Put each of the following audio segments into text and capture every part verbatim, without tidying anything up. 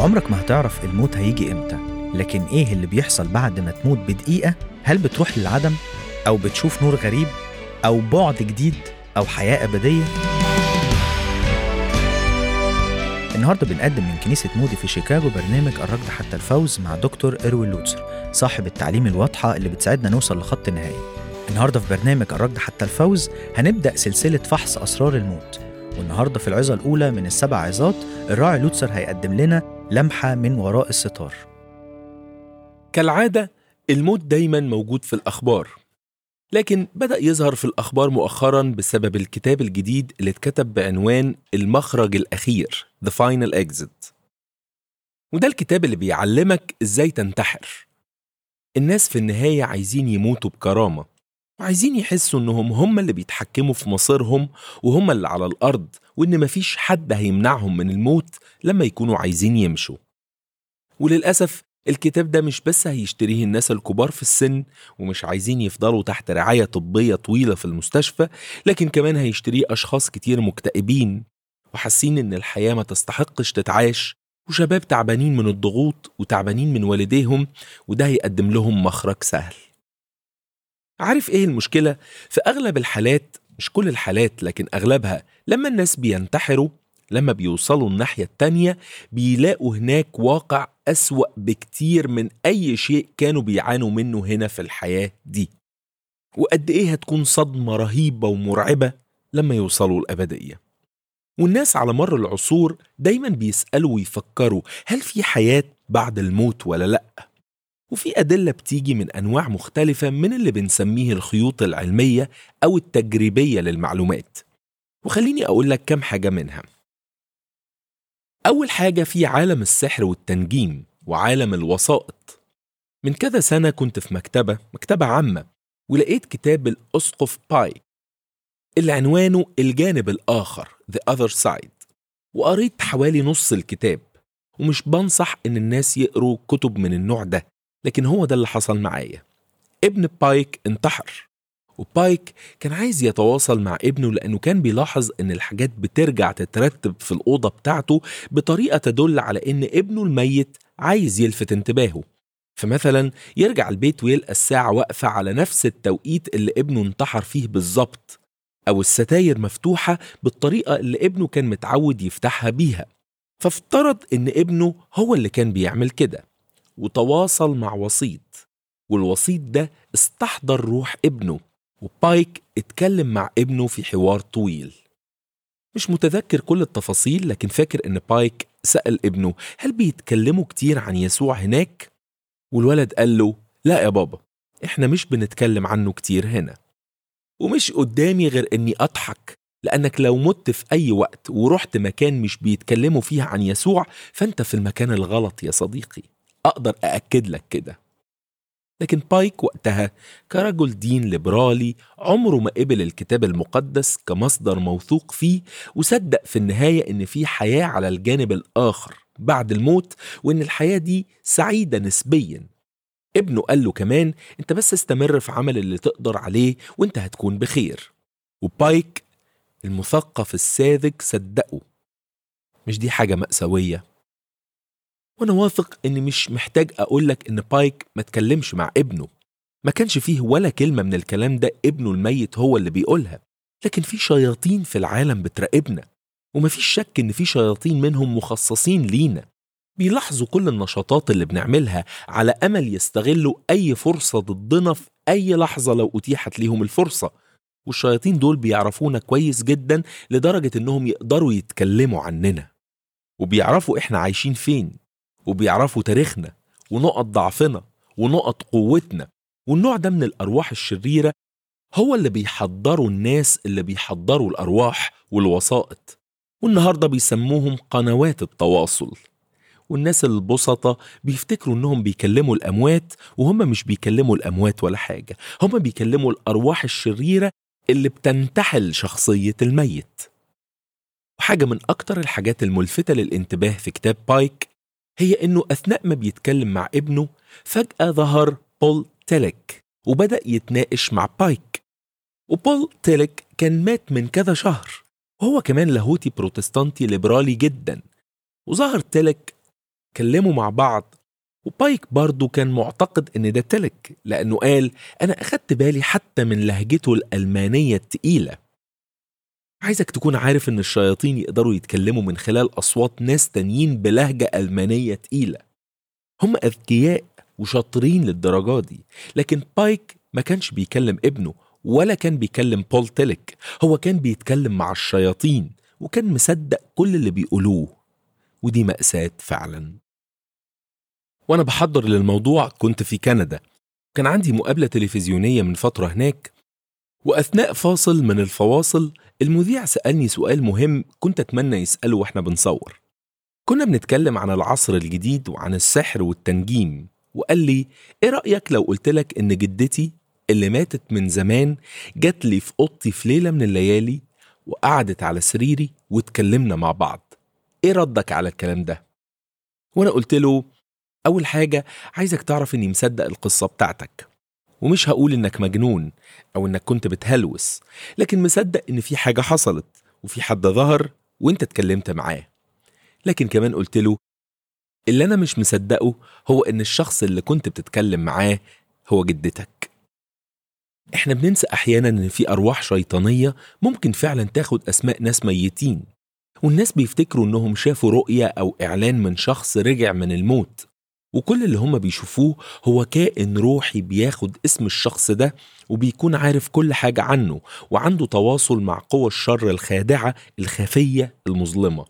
عمرك ما هتعرف الموت هيجي امتى، لكن ايه اللي بيحصل بعد ما تموت بدقيقة؟ هل بتروح للعدم؟ أو بتشوف نور غريب؟ أو بعد جديد؟ أو حياة أبدية؟ النهاردة بنقدم من كنيسة مودي في شيكاغو برنامج الركض حتى الفوز مع دكتور إروين لوتسر، صاحب التعليم الواضحة اللي بتساعدنا نوصل لخط النهاية. النهاردة في برنامج الركض حتى الفوز هنبدأ سلسلة فحص أسرار الموت، والنهاردة في العظة الأولى من السبع عظات الراعي لوتسر هيقدم لنا لمحة من وراء الستار. كالعادة الموت دايما موجود في الأخبار، لكن بدأ يظهر في الأخبار مؤخرا بسبب الكتاب الجديد اللي اتكتب بعنوان المخرج الأخير The Final Exit. وده الكتاب اللي بيعلمك إزاي تنتحر. الناس في النهاية عايزين يموتوا بكرامة، وعايزين يحسوا إنهم هم اللي بيتحكموا في مصيرهم وهم اللي على الأرض، وإن مفيش حد هيمنعهم من الموت لما يكونوا عايزين يمشوا. وللأسف الكتاب ده مش بس هيشتريه الناس الكبار في السن ومش عايزين يفضلوا تحت رعاية طبية طويلة في المستشفى، لكن كمان هيشتريه أشخاص كتير مكتئبين وحاسين إن الحياة ما تستحقش تتعاش، وشباب تعبانين من الضغوط وتعبانين من والديهم، وده هيقدم لهم مخرج سهل. عارف إيه المشكلة؟ في أغلب الحالات، مش كل الحالات لكن أغلبها، لما الناس بينتحروا لما بيوصلوا الناحية التانية بيلاقوا هناك واقع أسوأ بكتير من أي شيء كانوا بيعانوا منه هنا في الحياة دي. وقد إيه هتكون صدمة رهيبة ومرعبة لما يوصلوا الأبدية. والناس على مر العصور دايما بيسألوا ويفكروا هل في حياة بعد الموت ولا لأ؟ وفي أدلة بتيجي من أنواع مختلفة من اللي بنسميه الخيوط العلمية أو التجريبية للمعلومات، وخليني أقول لك كم حاجة منها. أول حاجة في عالم السحر والتنجيم وعالم الوسائط. من كذا سنة كنت في مكتبة مكتبة عامة، ولقيت كتاب الأسقف بايك اللي عنوانه الجانب الآخر The Other Side، وقريت حوالي نص الكتاب. ومش بنصح إن الناس يقروا كتب من النوع ده، لكن هو ده اللي حصل معايا. ابن بايك انتحر، وبايك كان عايز يتواصل مع ابنه لأنه كان بيلاحظ إن الحاجات بترجع تترتب في الأوضة بتاعته بطريقة تدل على إن ابنه الميت عايز يلفت انتباهه. فمثلا يرجع البيت ويلقى الساعة واقفة على نفس التوقيت اللي ابنه انتحر فيه بالظبط، أو الستاير مفتوحة بالطريقة اللي ابنه كان متعود يفتحها بيها. فافترض إن ابنه هو اللي كان بيعمل كده، وتواصل مع وسيط، والوسيط ده استحضر روح ابنه، وبايك اتكلم مع ابنه في حوار طويل. مش متذكر كل التفاصيل، لكن فاكر ان بايك سأل ابنه هل بيتكلموا كتير عن يسوع هناك؟ والولد قال له لا يا بابا، احنا مش بنتكلم عنه كتير هنا. ومش قدامي غير اني اضحك، لانك لو مت في اي وقت ورحت مكان مش بيتكلموا فيه عن يسوع فانت في المكان الغلط يا صديقي، اقدر اأكد لك كده. لكن بايك وقتها كرجل دين ليبرالي عمره ما قبل الكتاب المقدس كمصدر موثوق فيه، وصدق في النهاية إن في حياة على الجانب الآخر بعد الموت، وإن الحياة دي سعيدة نسبيا. ابنه قال له كمان انت بس استمر في عمل اللي تقدر عليه وانت هتكون بخير. وبايك المثقف الساذج صدقه. مش دي حاجة مأساوية؟ وانا واثق اني مش محتاج اقولك ان بايك ما تكلمش مع ابنه، ما كانش فيه ولا كلمة من الكلام ده ابنه الميت هو اللي بيقولها، لكن في شياطين في العالم بتراقبنا، ومفيش شك ان في شياطين منهم مخصصين لينا، بيلاحظوا كل النشاطات اللي بنعملها على امل يستغلوا اي فرصة ضدنا في اي لحظة لو اتيحت ليهم الفرصة. والشياطين دول بيعرفونا كويس جدا لدرجة انهم يقدروا يتكلموا عننا، وبيعرفوا احنا عايشين فين، وبيعرفوا تاريخنا ونقط ضعفنا ونقط قوتنا. والنوع ده من الأرواح الشريرة هو اللي بيحضروا الناس اللي بيحضروا الأرواح والوسائط، والنهاردة بيسموهم قنوات التواصل. والناس البسطة بيفتكروا إنهم بيكلموا الأموات، وهم مش بيكلموا الأموات ولا حاجة، هم بيكلموا الأرواح الشريرة اللي بتنتحل شخصية الميت. وحاجة من أكتر الحاجات الملفتة للانتباه في كتاب بايك هي إنه أثناء ما بيتكلم مع ابنه فجأة ظهر بول تيليك وبدأ يتناقش مع بايك. وبول تيليك كان مات من كذا شهر، وهو كمان لاهوتي بروتستانتي ليبرالي جدا. وظهر تيليك كلموا مع بعض، وبايك برضو كان معتقد ان ده تلك، لانه قال انا اخدت بالي حتى من لهجته الألمانية التقيلة. عايزك تكون عارف ان الشياطين يقدروا يتكلموا من خلال اصوات ناس تانيين بلهجة ألمانية تقيلة. هم اذكياء وشاطرين للدرجة دي، لكن بايك ما كانش بيكلم ابنه ولا كان بيكلم بول تيلك، هو كان بيتكلم مع الشياطين وكان مصدق كل اللي بيقولوه، ودي مأساة فعلا. وانا بحضر للموضوع كنت في كندا، كان عندي مقابلة تلفزيونية من فترة هناك، وأثناء فاصل من الفواصل المذيع سألني سؤال مهم كنت أتمنى يسأله وإحنا بنصور. كنا بنتكلم عن العصر الجديد وعن السحر والتنجيم، وقال لي إيه رأيك لو قلت لك إن جدتي اللي ماتت من زمان جات لي في أوضتي في ليلة من الليالي وقعدت على سريري واتكلمنا مع بعض، إيه ردك على الكلام ده؟ وأنا قلت له أول حاجة عايزك تعرف إني مصدق القصة بتاعتك، ومش هقول إنك مجنون أو إنك كنت بتهلوس، لكن مصدق إن في حاجة حصلت وفي حد ظهر وإنت اتكلمت معاه. لكن كمان قلت له اللي أنا مش مصدقه هو إن الشخص اللي كنت بتتكلم معاه هو جدتك. إحنا بننسى أحيانا إن في أرواح شيطانية ممكن فعلا تاخد أسماء ناس ميتين، والناس بيفتكروا إنهم شافوا رؤية أو إعلان من شخص رجع من الموت، وكل اللي هم بيشوفوه هو كائن روحي بياخد اسم الشخص ده وبيكون عارف كل حاجة عنه وعنده تواصل مع قوى الشر الخادعة الخفية المظلمة.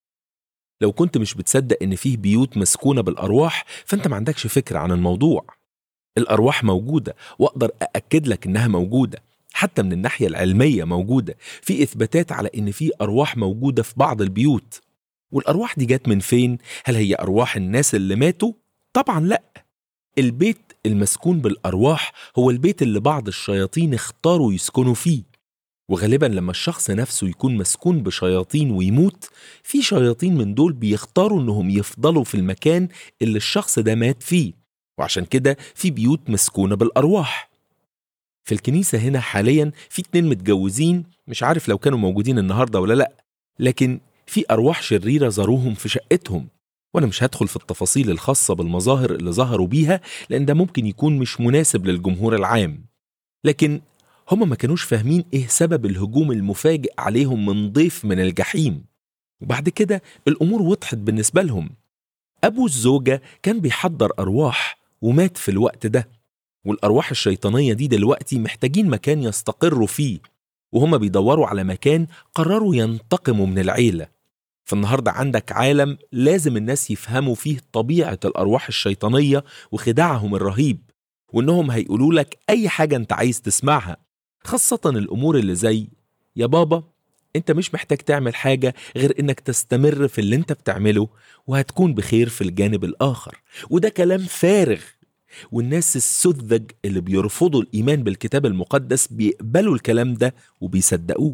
لو كنت مش بتصدق إن فيه بيوت مسكونة بالأرواح فأنت ما عندكش فكرة عن الموضوع. الأرواح موجودة، وأقدر أأكد لك إنها موجودة، حتى من الناحية العلمية موجودة، في إثباتات على إن في أرواح موجودة في بعض البيوت. والأرواح دي جات من فين؟ هل هي أرواح الناس اللي ماتوا؟ طبعا لأ. البيت المسكون بالأرواح هو البيت اللي بعض الشياطين اختاروا يسكنوا فيه، وغالبا لما الشخص نفسه يكون مسكون بشياطين ويموت، في شياطين من دول بيختاروا انهم يفضلوا في المكان اللي الشخص ده مات فيه، وعشان كده في بيوت مسكونة بالأرواح. في الكنيسة هنا حاليا في اتنين متجوزين، مش عارف لو كانوا موجودين النهاردة ولا لأ، لكن في أرواح شريرة زاروهم في شقتهم، وأنا مش هدخل في التفاصيل الخاصة بالمظاهر اللي ظهروا بيها لأن ده ممكن يكون مش مناسب للجمهور العام، لكن هما ما كانوش فاهمين إيه سبب الهجوم المفاجئ عليهم من ضيف من الجحيم. وبعد كده الأمور وضحت بالنسبة لهم. أبو الزوجة كان بيحضر أرواح ومات في الوقت ده، والأرواح الشيطانية دي دلوقتي محتاجين مكان يستقروا فيه، وهما بيدوروا على مكان قرروا ينتقموا من العيلة. فالنهاردة عندك عالم لازم الناس يفهموا فيه طبيعة الأرواح الشيطانية وخداعهم الرهيب، وإنهم هيقولوا لك أي حاجة أنت عايز تسمعها، خاصة الأمور اللي زي يا بابا أنت مش محتاج تعمل حاجة غير إنك تستمر في اللي أنت بتعمله وهتكون بخير في الجانب الآخر. وده كلام فارغ، والناس السذج اللي بيرفضوا الإيمان بالكتاب المقدس بيقبلوا الكلام ده وبيصدقوه.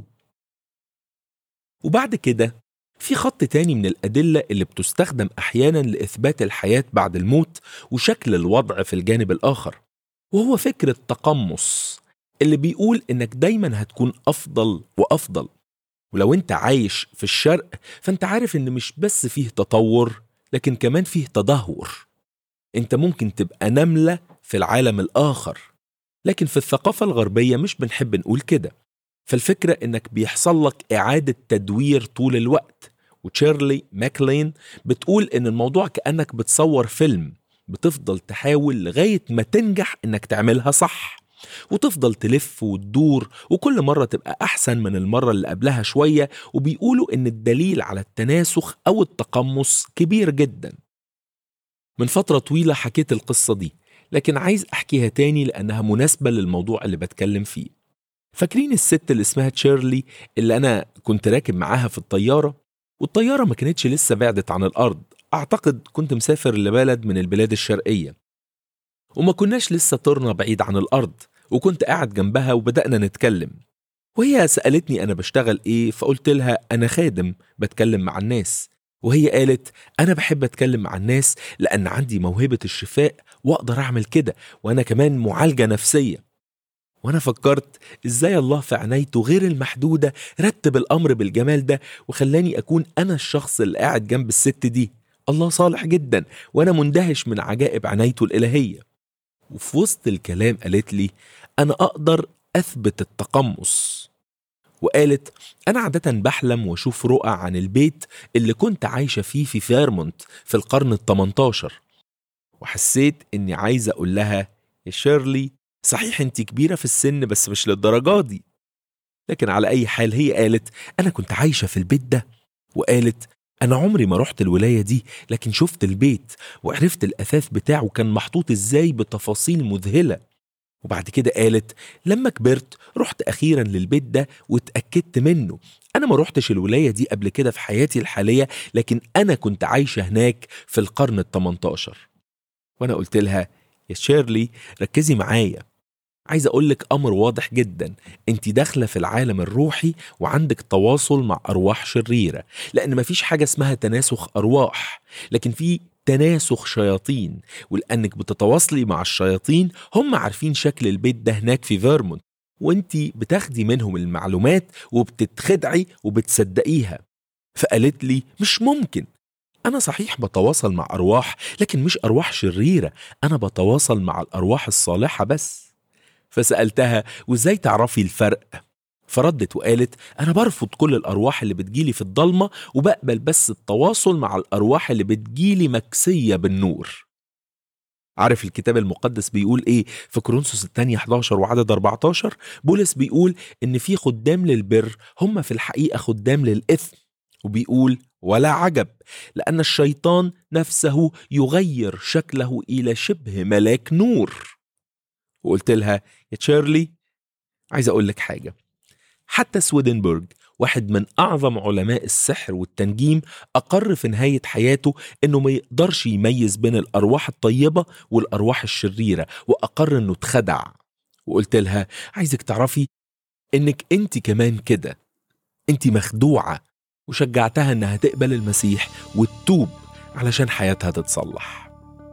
وبعد كده في خط تاني من الأدلة اللي بتستخدم أحيانا لإثبات الحياة بعد الموت وشكل الوضع في الجانب الآخر، وهو فكرة تقمص اللي بيقول إنك دايما هتكون أفضل وأفضل. ولو أنت عايش في الشرق فأنت عارف إن مش بس فيه تطور لكن كمان فيه تدهور. أنت ممكن تبقى نملة في العالم الآخر، لكن في الثقافة الغربية مش بنحب نقول كده. فالفكرة إنك بيحصل لك إعادة تدوير طول الوقت. وتشيرلي ماكلين بتقول إن الموضوع كأنك بتصور فيلم، بتفضل تحاول لغاية ما تنجح إنك تعملها صح، وتفضل تلف وتدور، وكل مرة تبقى أحسن من المرة اللي قبلها شوية. وبيقولوا إن الدليل على التناسخ أو التقمص كبير جدا. من فترة طويلة حكيت القصة دي، لكن عايز أحكيها تاني لأنها مناسبة للموضوع اللي بتكلم فيه. فاكرين الست اللي اسمها تشيرلي اللي أنا كنت راكب معاها في الطيارة؟ والطيارة ما كانتش لسه بعدت عن الأرض، أعتقد كنت مسافر لبلد من البلاد الشرقية، وما كناش لسه طرنا بعيد عن الأرض، وكنت قاعد جنبها وبدأنا نتكلم. وهي سألتني أنا بشتغل إيه، فقلت لها أنا خادم بتكلم مع الناس. وهي قالت أنا بحب أتكلم مع الناس لأن عندي موهبة الشفاء وأقدر أعمل كده، وأنا كمان معالجة نفسية. وأنا فكرت إزاي الله في عنايته غير المحدودة رتب الأمر بالجمال ده وخلاني أكون أنا الشخص اللي قاعد جنب الست دي، الله صالح جدا وأنا مندهش من عجائب عنايته الإلهية. وفي وسط الكلام قالت لي أنا أقدر أثبت التقمص، وقالت أنا عادة بحلم وأشوف رؤى عن البيت اللي كنت عايشة فيه في فيرمونت في القرن التمنتاشر. وحسيت إني عايزة أقول لها يا شيرلي صحيح أنت كبيرة في السن بس مش للدرجة دي. لكن على أي حال هي قالت أنا كنت عايشة في البيت ده، وقالت أنا عمري ما رحت الولاية دي لكن شفت البيت وعرفت الأثاث بتاعه كان محطوط إزاي بتفاصيل مذهلة. وبعد كده قالت لما كبرت رحت أخيرا للبيت ده واتأكدت منه. أنا ما رحتش الولاية دي قبل كده في حياتي الحالية، لكن أنا كنت عايشة هناك في القرن التمنتاشر. وأنا قلت لها يا شيرلي ركزي معايا، عايز أقولك أمر واضح جدا، أنت داخلة في العالم الروحي وعندك تواصل مع أرواح شريرة، لأن مفيش حاجة اسمها تناسخ أرواح، لكن في تناسخ شياطين. ولأنك بتتواصلي مع الشياطين هم عارفين شكل البيت ده هناك في فيرمونت، وانت بتاخدي منهم المعلومات وبتتخدعي وبتصدقيها. فقالت لي مش ممكن، أنا صحيح بتواصل مع أرواح لكن مش أرواح شريرة، أنا بتواصل مع الأرواح الصالحة بس. فسألتها وإزاي تعرفي الفرق؟ فردت وقالت أنا برفض كل الأرواح اللي بتجيلي في الضلمة وبقبل بس التواصل مع الأرواح اللي بتجيلي مكسية بالنور. عارف الكتاب المقدس بيقول إيه في كورنثوس الثانية إحدى عشر وعدد أربعة عشر؟ بولس بيقول إن في خدام للبر هم في الحقيقة خدام للإثم، وبيقول ولا عجب لأن الشيطان نفسه يغير شكله إلى شبه ملاك نور. وقلت لها يا تشيرلي عايز أقول لك حاجة، حتى سويدنبرغ واحد من أعظم علماء السحر والتنجيم أقر في نهاية حياته إنه ما يقدرش يميز بين الأرواح الطيبة والأرواح الشريرة، وأقر إنه اتخدع. وقلت لها عايزك تعرفي إنك أنت كمان كده، أنت مخدوعة، وشجعتها إنها تقبل المسيح وتتوب علشان حياتها تتصلح.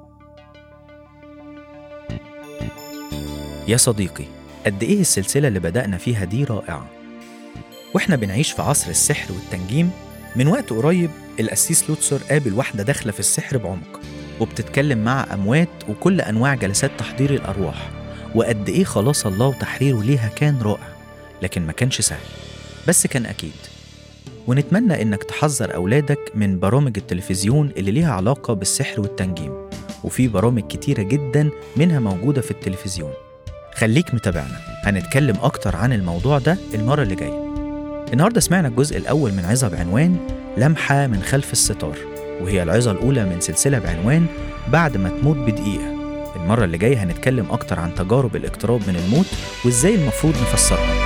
يا صديقي، قد إيه السلسلة اللي بدأنا فيها دي رائعة. وإحنا بنعيش في عصر السحر والتنجيم. من وقت قريب القسيس لوتسر قابل واحدة داخلة في السحر بعمق وبتتكلم مع أموات وكل أنواع جلسات تحضير الأرواح، وقد إيه خلاص الله وتحريره ليها كان رائع، لكن ما كانش سهل بس كان أكيد. ونتمنى إنك تحذر أولادك من برامج التلفزيون اللي ليها علاقة بالسحر والتنجيم، وفي برامج كتيرة جدا منها موجودة في التلفزيون. خليك متابعنا، هنتكلم أكتر عن الموضوع ده المرة اللي جاية. النهاردة سمعنا الجزء الأول من عظة بعنوان لمحة من خلف الستار، وهي العظة الأولى من سلسلة بعنوان بعد ما تموت بدقيقة. المرة اللي جاية هنتكلم أكتر عن تجارب الاقتراب من الموت وإزاي المفروض نفسرها.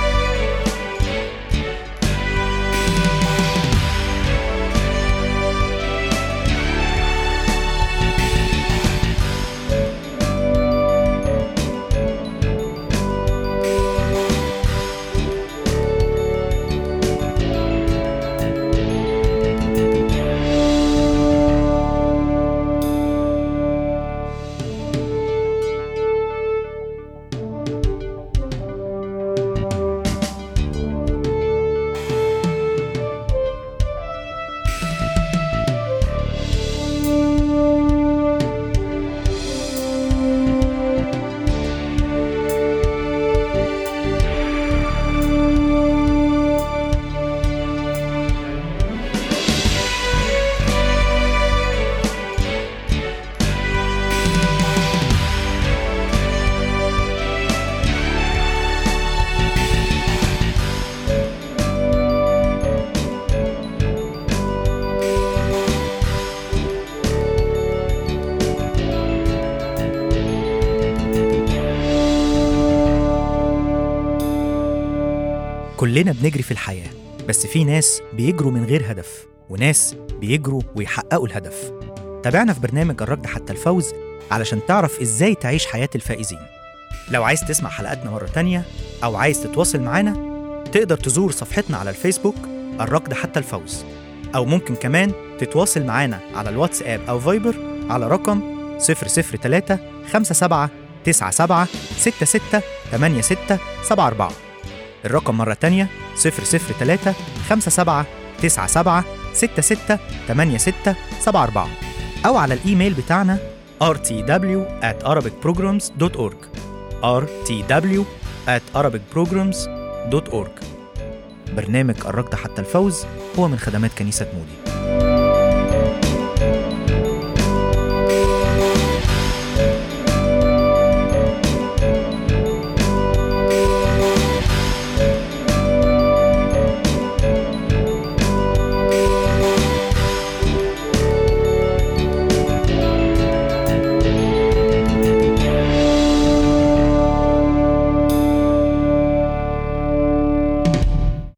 كلنا بنجري في الحياة، بس في ناس بيجروا من غير هدف وناس بيجروا ويحققوا الهدف. تابعنا في برنامج الركض حتى الفوز علشان تعرف إزاي تعيش حياة الفائزين. لو عايز تسمع حلقاتنا مرة تانية أو عايز تتواصل معنا، تقدر تزور صفحتنا على الفيسبوك الركض حتى الفوز، أو ممكن كمان تتواصل معنا على الواتساب أو فايبر على رقم صفر صفر ثلاثة خمسة سبعة تسعة سبعة ستة ستة ثمانية ستة سبعة أربعة. الرقم مرة تانية صفر صفر ثلاثة خمسة سبعة تسعة سبعة ستة ستة ثمانية ستة سبعة أربعة. أو على الإيميل بتاعنا آر تي دبليو آت أرابيك بروجرامز دوت أورج آر تي دبليو آت أرابيك بروجرامز دوت أورج. برنامج الركض حتى الفوز هو من خدمات كنيسة مودي.